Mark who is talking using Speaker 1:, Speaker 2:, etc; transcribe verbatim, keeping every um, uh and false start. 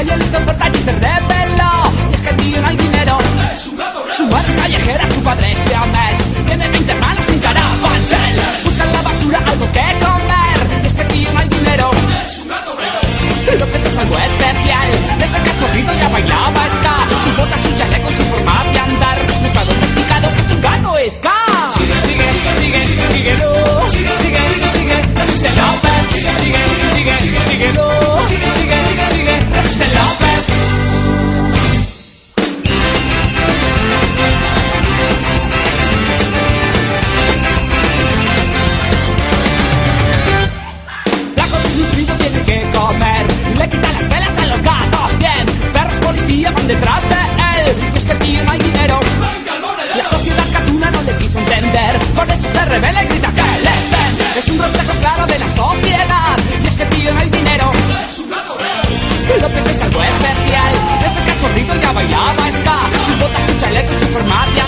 Speaker 1: y el hizo corta y se reveló. Y es que el tío no hay dinero.
Speaker 2: Es un gato raro.
Speaker 1: Su madre callejera, su padre siamés. Tiene veinte hermanos sin carabanchel. Busca en la basura algo que comer. Y es que el tío no hay dinero.
Speaker 2: Es un gato raro.
Speaker 1: Lo que es algo especial. Desde cachorrito ya bailaba ska. Sus botas, su chaleco, su forma de andar. No está domesticado, es un gato ska. Sigue, sigue, sigue, sigue, síguelo. Sigue, sigue, sigue, sigue, resiste López. Sigue, sigue, sigue, sigue, síguelo. Sigue, sigue, sigue, sigue, resiste López. Flaco desnutrido tiene que comer. Le quita las pelas a los gatos, bien. Perros policía van detrás de él. Y es que el tío no hay dinero. La sociedad catuna no le quiso entender. Por eso se revela y grita que le den. Es un reflejo claro de la sociedad. Y es que el tío no hay dinero.
Speaker 2: Es un gato raro.
Speaker 1: López es algo especial. Desde cachorrito ya bailaba ska. Sus botas, su chaleco y su forma de